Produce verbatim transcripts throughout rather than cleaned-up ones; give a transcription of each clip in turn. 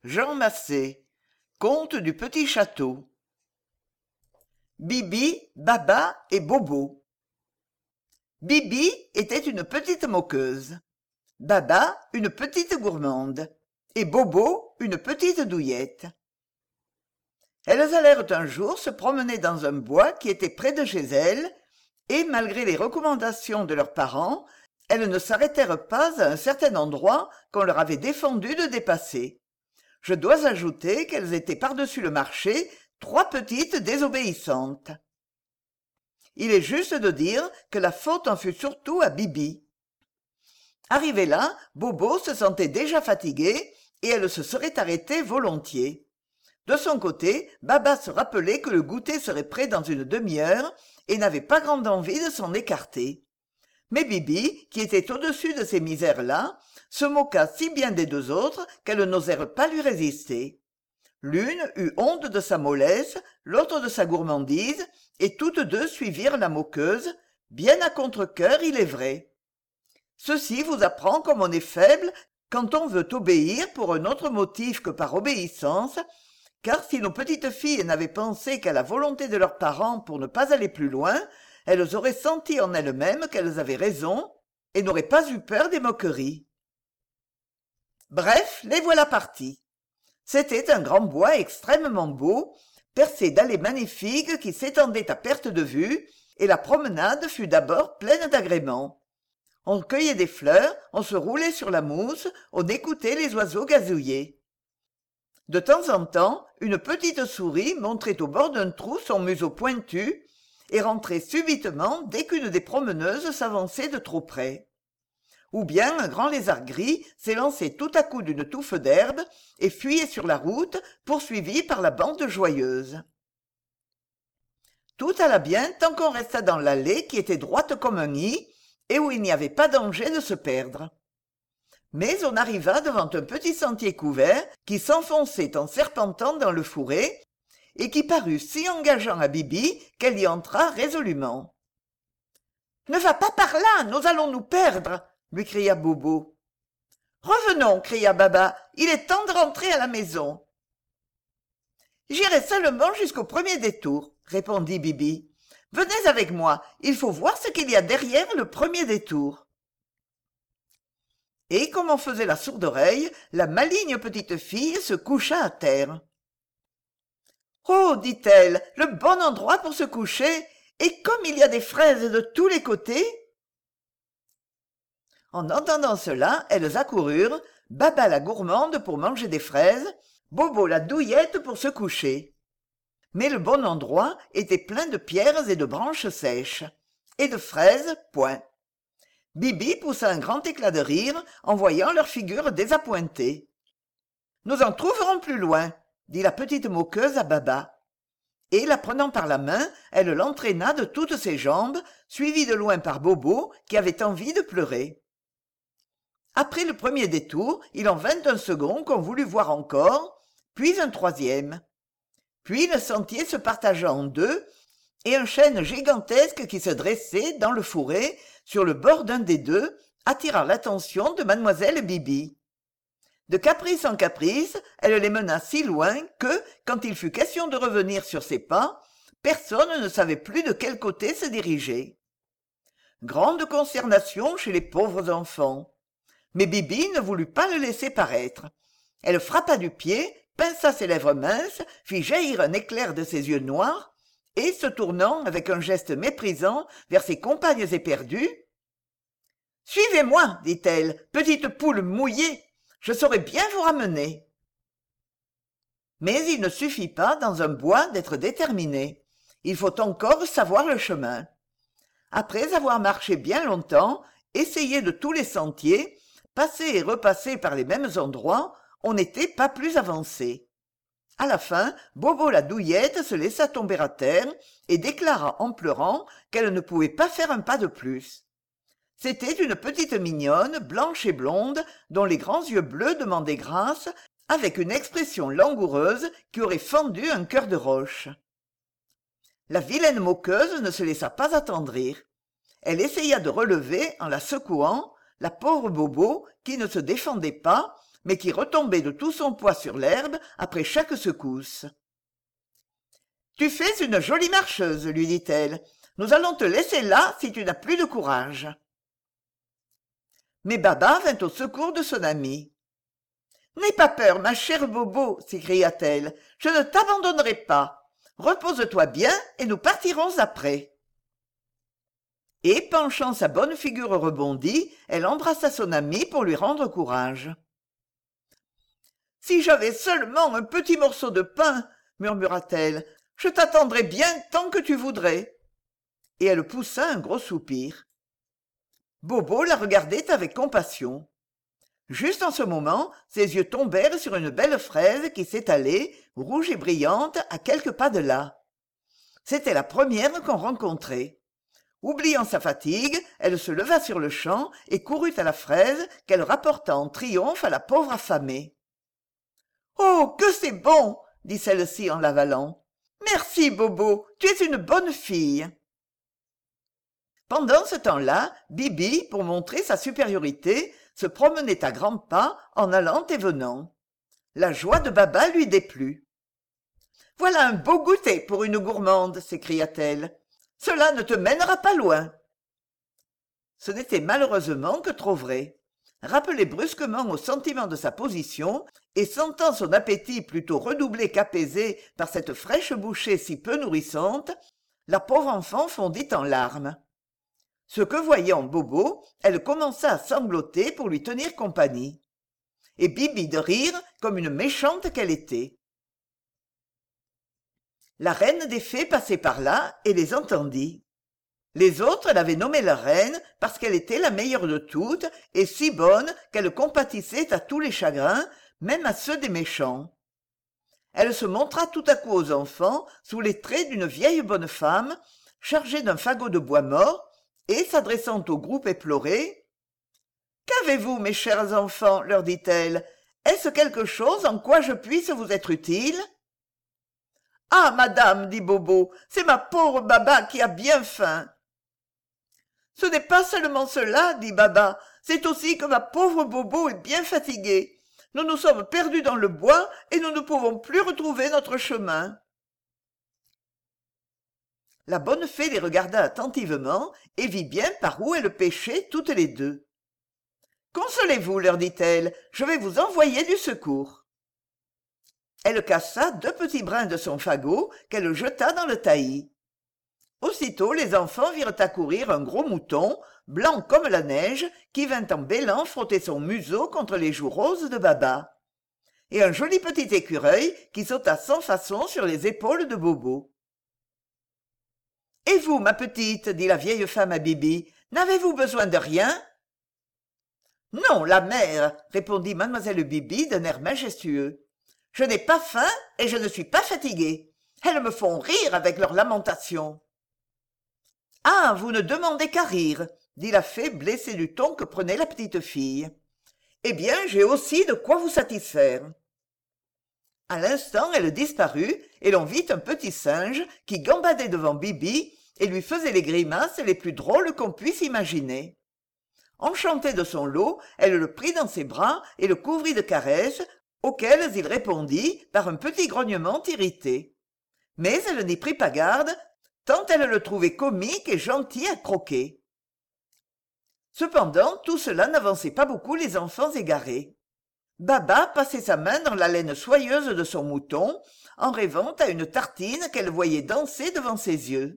Jean Massé, Conte du petit château. Bibi, Baba et Bobo. Bibi était une petite moqueuse, Baba une petite gourmande, et Bobo une petite douillette. Elles allèrent un jour se promener dans un bois qui était près de chez elles, et malgré les recommandations de leurs parents, elles ne s'arrêtèrent pas à un certain endroit qu'on leur avait défendu de dépasser. Je dois ajouter qu'elles étaient par-dessus le marché trois petites désobéissantes. Il est juste de dire que la faute en fut surtout à Bibi. Arrivé là, Bobo se sentait déjà fatigué et elle se serait arrêtée volontiers. De son côté, Baba se rappelait que le goûter serait prêt dans une demi-heure et n'avait pas grande envie de s'en écarter. Mais Bibi, qui était au-dessus de ces misères-là, se moqua si bien des deux autres qu'elles n'osèrent pas lui résister. L'une eut honte de sa mollesse, l'autre de sa gourmandise, et toutes deux suivirent la moqueuse, bien à contre-cœur, il est vrai. Ceci vous apprend comme on est faible quand on veut obéir pour un autre motif que par obéissance, car si nos petites filles n'avaient pensé qu'à la volonté de leurs parents pour ne pas aller plus loin, elles auraient senti en elles-mêmes qu'elles avaient raison et n'auraient pas eu peur des moqueries. Bref, les voilà partis. C'était un grand bois extrêmement beau, percé d'allées magnifiques qui s'étendaient à perte de vue, et la promenade fut d'abord pleine d'agréments. On cueillait des fleurs, on se roulait sur la mousse, on écoutait les oiseaux gazouiller. De temps en temps, une petite souris montrait au bord d'un trou son museau pointu et rentrait subitement dès qu'une des promeneuses s'avançait de trop près. Ou bien un grand lézard gris s'élançait tout à coup d'une touffe d'herbe et fuyait sur la route, poursuivi par la bande joyeuse. Tout alla bien tant qu'on resta dans l'allée qui était droite comme un i et où il n'y avait pas danger de se perdre. Mais on arriva devant un petit sentier couvert qui s'enfonçait en serpentant dans le fourré et qui parut si engageant à Bibi qu'elle y entra résolument. « Ne va pas par là, nous allons nous perdre !» lui cria Bobo. « Revenons !» cria Baba. « Il est temps de rentrer à la maison. »« J'irai seulement jusqu'au premier détour, » répondit Bibi. « Venez avec moi, il faut voir ce qu'il y a derrière le premier détour. » Et comme on faisait la sourde oreille, la maligne petite fille se coucha à terre. « Oh, dit-elle, le bon endroit pour se coucher, et comme il y a des fraises de tous les côtés !» En entendant cela, elles accoururent, Baba la gourmande pour manger des fraises, Bobo la douillette pour se coucher. Mais le bon endroit était plein de pierres et de branches sèches. Et de fraises, point. Bibi poussa un grand éclat de rire en voyant leurs figures désappointées. « Nous en trouverons plus loin, » dit la petite moqueuse à Baba. Et, la prenant par la main, elle l'entraîna de toutes ses jambes, suivie de loin par Bobo, qui avait envie de pleurer. Après le premier détour, il en vint un second qu'on voulut voir encore, puis un troisième. Puis le sentier se partagea en deux, et un chêne gigantesque qui se dressait, dans le fourré, sur le bord d'un des deux, attira l'attention de mademoiselle Bibi. De caprice en caprice, elle les mena si loin que, quand il fut question de revenir sur ses pas, personne ne savait plus de quel côté se diriger. Grande consternation chez les pauvres enfants. Mais Bibi ne voulut pas le laisser paraître. Elle frappa du pied, pinça ses lèvres minces, fit jaillir un éclair de ses yeux noirs, et, se tournant avec un geste méprisant vers ses compagnes éperdues, « Suivez-moi, dit-elle, petite poule mouillée, je saurai bien vous ramener. » Mais il ne suffit pas, dans un bois, d'être déterminé. Il faut encore savoir le chemin. Après avoir marché bien longtemps, essayé de tous les sentiers, passé et repassé par les mêmes endroits, on n'était pas plus avancé. À la fin, Bobo la douillette se laissa tomber à terre et déclara en pleurant qu'elle ne pouvait pas faire un pas de plus. C'était une petite mignonne, blanche et blonde, dont les grands yeux bleus demandaient grâce, avec une expression langoureuse qui aurait fendu un cœur de roche. La vilaine moqueuse ne se laissa pas attendrir. Elle essaya de relever, en la secouant, la pauvre Bobo, qui ne se défendait pas, mais qui retombait de tout son poids sur l'herbe après chaque secousse. « Tu fais une jolie marcheuse, lui dit-elle. Nous allons te laisser là si tu n'as plus de courage. » Mais Baba vint au secours de son amie. « N'aie pas peur, ma chère Bobo, s'écria-t-elle, je ne t'abandonnerai pas. Repose-toi bien et nous partirons après. » Et, penchant sa bonne figure rebondie, elle embrassa son amie pour lui rendre courage. « Si j'avais seulement un petit morceau de pain, murmura-t-elle, je t'attendrai bien tant que tu voudrais. » Et elle poussa un gros soupir. Bobo la regardait avec compassion. Juste en ce moment, ses yeux tombèrent sur une belle fraise qui s'étalait, rouge et brillante, à quelques pas de là. C'était la première qu'on rencontrait. Oubliant sa fatigue, elle se leva sur le champ et courut à la fraise qu'elle rapporta en triomphe à la pauvre affamée. « Oh, que c'est bon !» dit celle-ci en l'avalant. « Merci, Bobo, tu es une bonne fille. » Pendant ce temps-là, Bibi, pour montrer sa supériorité, se promenait à grands pas en allant et venant. La joie de Baba lui déplut. « Voilà un beau goûter pour une gourmande !» s'écria-t-elle. « Cela ne te mènera pas loin. » Ce n'était malheureusement que trop vrai. Rappelé brusquement au sentiment de sa position, et sentant son appétit plutôt redoublé qu'apaisé par cette fraîche bouchée si peu nourrissante, la pauvre enfant fondit en larmes. Ce que voyant Bobo, elle commença à sangloter pour lui tenir compagnie. Et Bibi de rire comme une méchante qu'elle était. La reine des fées passait par là et les entendit. Les autres l'avaient nommée la reine parce qu'elle était la meilleure de toutes et si bonne qu'elle compatissait à tous les chagrins, même à ceux des méchants. Elle se montra tout à coup aux enfants sous les traits d'une vieille bonne femme, chargée d'un fagot de bois mort, et s'adressant au groupe éploré, « Qu'avez-vous, mes chers enfants, leur dit-elle, est-ce quelque chose en quoi je puisse vous être utile ?»« Ah, madame, dit Bobo, c'est ma pauvre Baba qui a bien faim. »« Ce n'est pas seulement cela, dit Baba, c'est aussi que ma pauvre Bobo est bien fatiguée. Nous nous sommes perdus dans le bois et nous ne pouvons plus retrouver notre chemin. » La bonne fée les regarda attentivement et vit bien par où elles pêchaient toutes les deux. « Consolez-vous, leur dit-elle, je vais vous envoyer du secours. » Elle cassa deux petits brins de son fagot qu'elle jeta dans le taillis. Aussitôt les enfants virent accourir un gros mouton, blanc comme la neige, qui vint en bêlant frotter son museau contre les joues roses de Baba, et un joli petit écureuil qui sauta sans façon sur les épaules de Bobo. « Et vous, ma petite, dit la vieille femme à Bibi, n'avez-vous besoin de rien ?»« Non, la mère, répondit mademoiselle Bibi d'un air majestueux. Je n'ai pas faim et je ne suis pas fatiguée. Elles me font rire avec leurs lamentations. »« Ah, vous ne demandez qu'à rire, dit la fée blessée du ton que prenait la petite fille. Eh bien, j'ai aussi de quoi vous satisfaire. » À l'instant, elle disparut, et l'on vit un petit singe qui gambadait devant Bibi et lui faisait les grimaces les plus drôles qu'on puisse imaginer. Enchantée de son lot, elle le prit dans ses bras et le couvrit de caresses, auxquelles il répondit par un petit grognement irrité. Mais elle n'y prit pas garde, tant elle le trouvait comique et gentil à croquer. Cependant, tout cela n'avançait pas beaucoup les enfants égarés. Baba passait sa main dans la laine soyeuse de son mouton, en rêvant à une tartine qu'elle voyait danser devant ses yeux.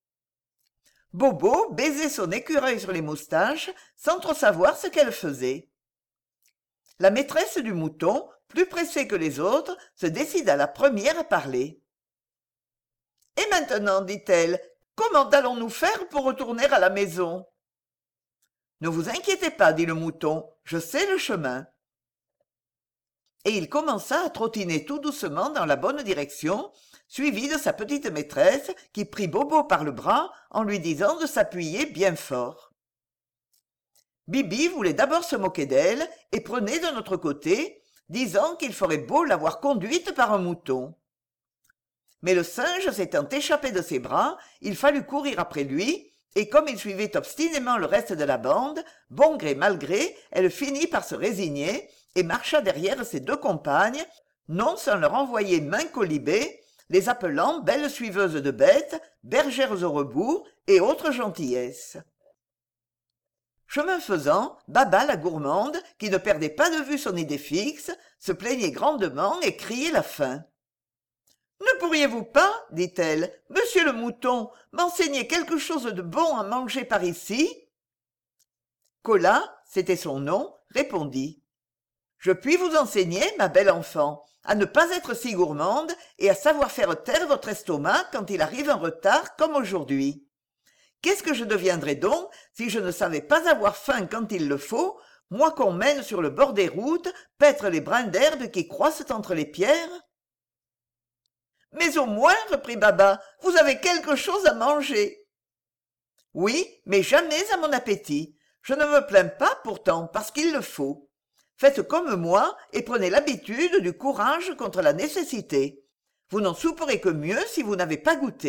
Bobo baisait son écureuil sur les moustaches, sans trop savoir ce qu'elle faisait. La maîtresse du mouton, plus pressée que les autres, se décida la première à parler. « Et maintenant, dit-elle, comment allons-nous faire pour retourner à la maison ?»« Ne vous inquiétez pas, dit le mouton, je sais le chemin. » Et il commença à trottiner tout doucement dans la bonne direction, suivi de sa petite maîtresse qui prit Bobo par le bras en lui disant de s'appuyer bien fort. Bibi voulait d'abord se moquer d'elle et prenait de notre côté, disant qu'il ferait beau l'avoir conduite par un mouton. Mais le singe s'étant échappé de ses bras, il fallut courir après lui, et comme il suivait obstinément le reste de la bande, bon gré mal gré, elle finit par se résigner, et marcha derrière ses deux compagnes, non sans leur envoyer maint colibé, les appelant belles suiveuses de bêtes, bergères au rebours et autres gentillesses. Chemin faisant, Baba la gourmande, qui ne perdait pas de vue son idée fixe, se plaignait grandement et criait la faim. « Ne pourriez-vous pas, dit-elle, monsieur le mouton, m'enseigner quelque chose de bon à manger par ici ?» Colas, c'était son nom, répondit. « Je puis vous enseigner, ma belle enfant, à ne pas être si gourmande et à savoir faire taire votre estomac quand il arrive un retard comme aujourd'hui. Qu'est-ce que je deviendrais donc si je ne savais pas avoir faim quand il le faut, moi qu'on mène sur le bord des routes, paître les brins d'herbe qui croissent entre les pierres ?» « Mais au moins, reprit Baba, vous avez quelque chose à manger. »« Oui, mais jamais à mon appétit. Je ne me plains pas pourtant, parce qu'il le faut. Faites comme moi et prenez l'habitude du courage contre la nécessité. Vous n'en souperez que mieux si vous n'avez pas goûté. »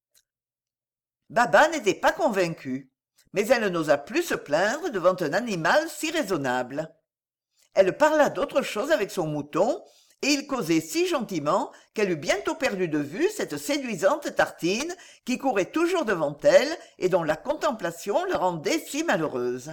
Baba n'était pas convaincue, mais elle n'osa plus se plaindre devant un animal si raisonnable. Elle parla d'autre chose avec son mouton, et ils causaient si gentiment qu'elle eut bientôt perdu de vue cette séduisante tartine qui courait toujours devant elle et dont la contemplation la rendait si malheureuse.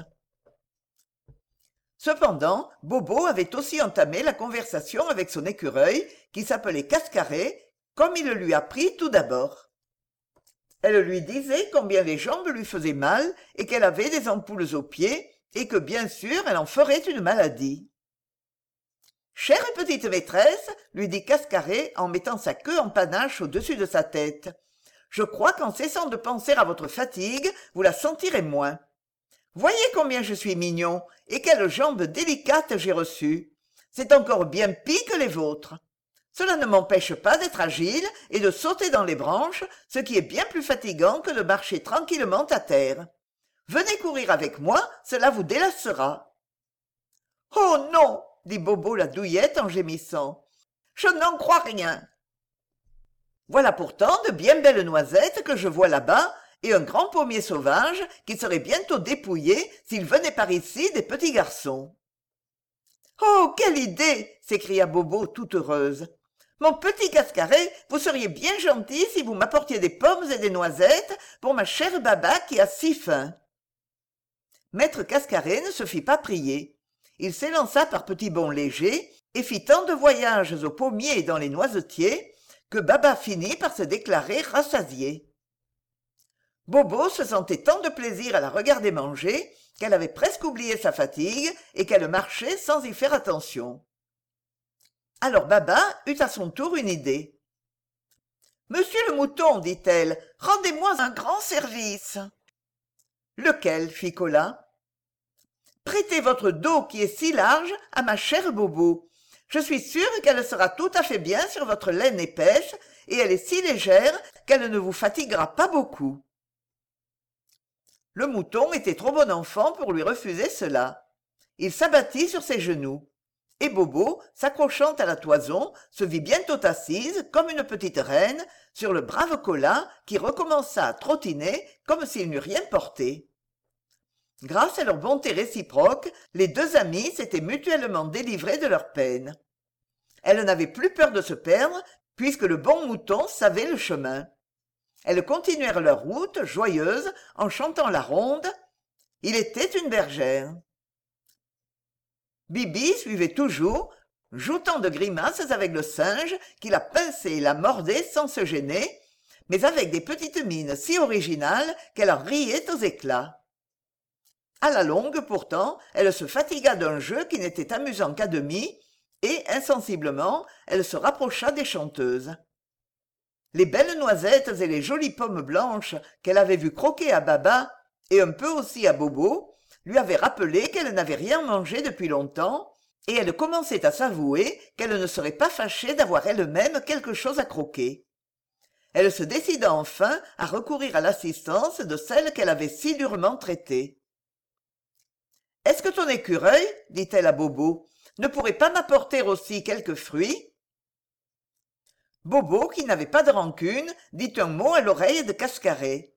Cependant, Bobo avait aussi entamé la conversation avec son écureuil, qui s'appelait Cascaret, comme il le lui apprit tout d'abord. Elle lui disait combien les jambes lui faisaient mal et qu'elle avait des ampoules aux pieds et que bien sûr elle en ferait une maladie. « Chère petite maîtresse, lui dit Cascaret en mettant sa queue en panache au-dessus de sa tête, je crois qu'en cessant de penser à votre fatigue, vous la sentirez moins. Voyez combien je suis mignon et quelles jambes délicates j'ai reçues. C'est encore bien pis que les vôtres. Cela ne m'empêche pas d'être agile et de sauter dans les branches, ce qui est bien plus fatigant que de marcher tranquillement à terre. Venez courir avec moi, cela vous délassera. »« Oh non !» dit Bobo la douillette en gémissant. « Je n'en crois rien. » Voilà pourtant de bien belles noisettes que je vois là-bas et un grand pommier sauvage qui serait bientôt dépouillé s'il venait par ici des petits garçons. « Oh, quelle idée !» s'écria Bobo toute heureuse. « Mon petit Cascaret, vous seriez bien gentil si vous m'apportiez des pommes et des noisettes pour ma chère Baba qui a si faim. » Maître Cascaret ne se fit pas prier. Il s'élança par petits bonds légers et fit tant de voyages aux pommiers et dans les noisetiers que Baba finit par se déclarer rassasié. Bobo se sentait tant de plaisir à la regarder manger qu'elle avait presque oublié sa fatigue et qu'elle marchait sans y faire attention. Alors Baba eut à son tour une idée. « Monsieur le mouton, dit-elle, rendez-moi un grand service. »« Lequel ?» fit Colas. Prêtez votre dos qui est si large à ma chère Bobo. Je suis sûre qu'elle sera tout à fait bien sur votre laine épaisse et elle est si légère qu'elle ne vous fatiguera pas beaucoup. » Le mouton était trop bon enfant pour lui refuser cela. Il s'abattit sur ses genoux. Et Bobo, s'accrochant à la toison, se vit bientôt assise, comme une petite reine, sur le brave Colas qui recommença à trottiner comme s'il n'eût rien porté. Grâce à leur bonté réciproque, les deux amies s'étaient mutuellement délivrées de leurs peines. Elles n'avaient plus peur de se perdre, puisque le bon mouton savait le chemin. Elles continuèrent leur route, joyeuses, en chantant la ronde. Il était une bergère. Bibi suivait toujours, joutant de grimaces avec le singe qui la pinçait et la mordait sans se gêner, mais avec des petites mines si originales qu'elle en riait aux éclats. À la longue, pourtant, elle se fatigua d'un jeu qui n'était amusant qu'à demi, et, insensiblement, elle se rapprocha des chanteuses. Les belles noisettes et les jolies pommes blanches qu'elle avait vues croquer à Baba, et un peu aussi à Bobo, lui avaient rappelé qu'elle n'avait rien mangé depuis longtemps, et elle commençait à s'avouer qu'elle ne serait pas fâchée d'avoir elle-même quelque chose à croquer. Elle se décida enfin à recourir à l'assistance de celle qu'elle avait si durement traitée. « Est-ce que ton écureuil, dit-elle à Bobo, ne pourrait pas m'apporter aussi quelques fruits ?» Bobo, qui n'avait pas de rancune, dit un mot à l'oreille de Cascaret.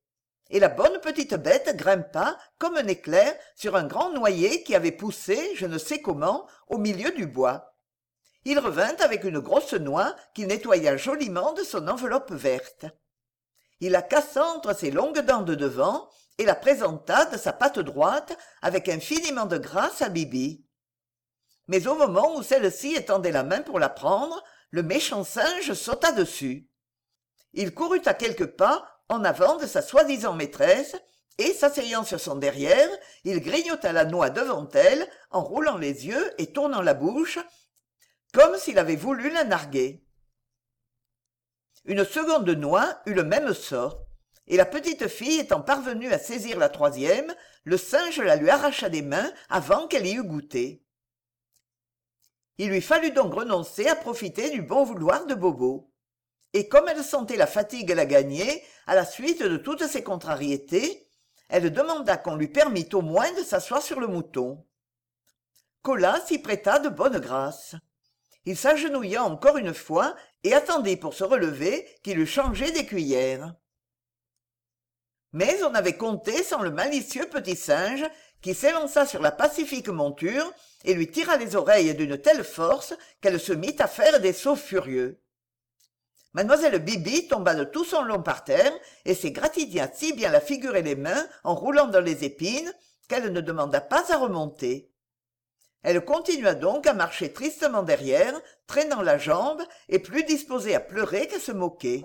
et la bonne petite bête grimpa comme un éclair sur un grand noyer qui avait poussé je ne sais comment au milieu du bois. Il revint avec une grosse noix qu'il nettoya joliment de son enveloppe verte. Il la cassa entre ses longues dents de devant et la présenta de sa patte droite avec infiniment de grâce à Bibi. Mais au moment où celle-ci étendait la main pour la prendre, le méchant singe sauta dessus. Il courut à quelques pas en avant de sa soi-disant maîtresse, et s'asseyant sur son derrière, il grignota la noix devant elle, en roulant les yeux et tournant la bouche, comme s'il avait voulu la narguer. Une seconde noix eut le même sort, et la petite fille étant parvenue à saisir la troisième, le singe la lui arracha des mains avant qu'elle y eût goûté. Il lui fallut donc renoncer à profiter du bon vouloir de Bobo. Et comme elle sentait la fatigue la gagner, à la suite de toutes ces contrariétés, elle demanda qu'on lui permît au moins de s'asseoir sur le mouton. Colas s'y prêta de bonne grâce. Il s'agenouilla encore une fois et attendit pour se relever qu'il eût changé d'écuyère. Mais on avait compté sans le malicieux petit singe qui s'élança sur la pacifique monture et lui tira les oreilles d'une telle force qu'elle se mit à faire des sauts furieux. Mademoiselle Bibi tomba de tout son long par terre et s'égratigna si bien la figure et les mains en roulant dans les épines qu'elle ne demanda pas à remonter. Elle continua donc à marcher tristement derrière, traînant la jambe et plus disposée à pleurer qu'à se moquer.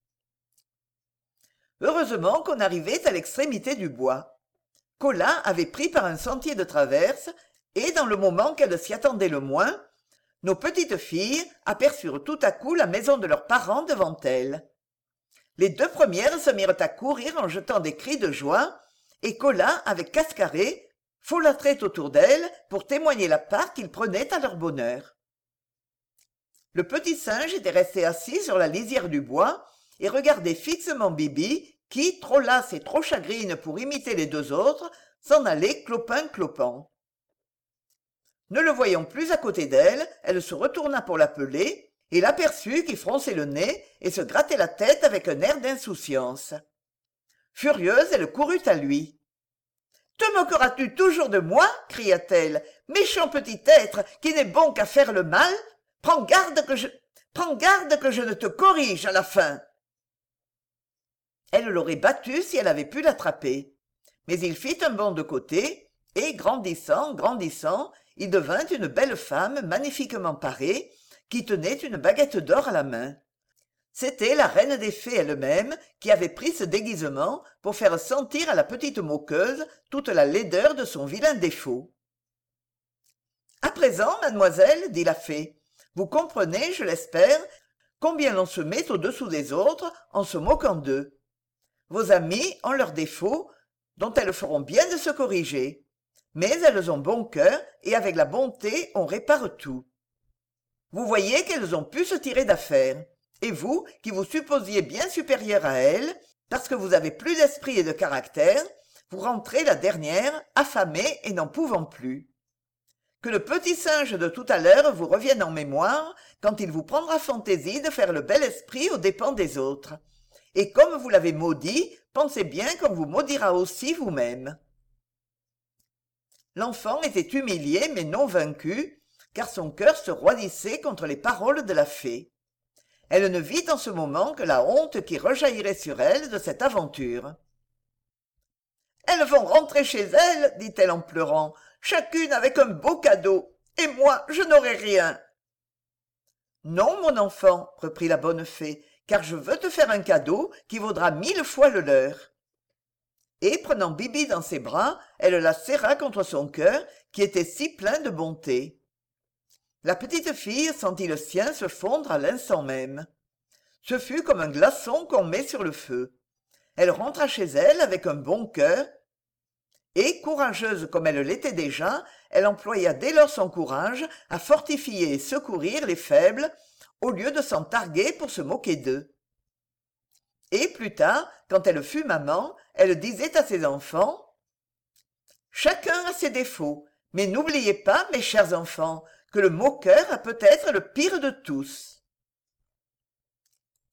Heureusement qu'on arrivait à l'extrémité du bois. Colas avait pris par un sentier de traverse et, dans le moment qu'elle s'y attendait le moins, nos petites filles aperçurent tout à coup la maison de leurs parents devant elles. Les deux premières se mirent à courir en jetant des cris de joie, et Colas, avec Cascaret, folâtrait autour d'elles pour témoigner la part qu'ils prenaient à leur bonheur. Le petit singe était resté assis sur la lisière du bois et regardait fixement Bibi, qui, trop lasse et trop chagrine pour imiter les deux autres, s'en allait clopin-clopant. Ne le voyant plus à côté d'elle, elle se retourna pour l'appeler et l'aperçut qui fronçait le nez et se grattait la tête avec un air d'insouciance. Furieuse, elle courut à lui. « Te moqueras-tu toujours de moi ?» cria-t-elle. « Méchant petit être qui n'est bon qu'à faire le mal. Prends garde que je... Prends garde que je ne te corrige à la fin !» Elle l'aurait battu si elle avait pu l'attraper. Mais il fit un bond de côté, et, grandissant, grandissant, il devint une belle femme magnifiquement parée, qui tenait une baguette d'or à la main. C'était la reine des fées elle-même qui avait pris ce déguisement pour faire sentir à la petite moqueuse toute la laideur de son vilain défaut. « À présent, mademoiselle, dit la fée, vous comprenez, je l'espère, combien l'on se met au-dessous des autres en se moquant d'eux. Vos amies ont leurs défauts, dont elles feront bien de se corriger. Mais elles ont bon cœur, et avec la bonté on répare tout. Vous voyez qu'elles ont pu se tirer d'affaire, et vous, qui vous supposiez bien supérieure à elles, parce que vous avez plus d'esprit et de caractère, vous rentrez la dernière, affamée et n'en pouvant plus. Que le petit singe de tout à l'heure vous revienne en mémoire, quand il vous prendra fantaisie de faire le bel esprit aux dépens des autres. Et comme vous l'avez maudit, pensez bien qu'on vous maudira aussi vous-même. » L'enfant était humilié mais non vaincu, car son cœur se roidissait contre les paroles de la fée. Elle ne vit en ce moment que la honte qui rejaillirait sur elle de cette aventure. « Elles vont rentrer chez elles, dit-elle en pleurant, chacune avec un beau cadeau, et moi je n'aurai rien. »« Non, mon enfant, reprit la bonne fée, car je veux te faire un cadeau qui vaudra mille fois le leur. » Et, prenant Bibi dans ses bras, elle la serra contre son cœur, qui était si plein de bonté. La petite fille sentit le sien se fondre à l'instant même. Ce fut comme un glaçon qu'on met sur le feu. Elle rentra chez elle avec un bon cœur, et, courageuse comme elle l'était déjà, elle employa dès lors son courage à fortifier et secourir les faibles, au lieu de s'en targuer pour se moquer d'eux. Et plus tard, quand elle fut maman, elle disait à ses enfants « Chacun a ses défauts, mais n'oubliez pas, mes chers enfants, que le moqueur a peut-être le pire de tous. »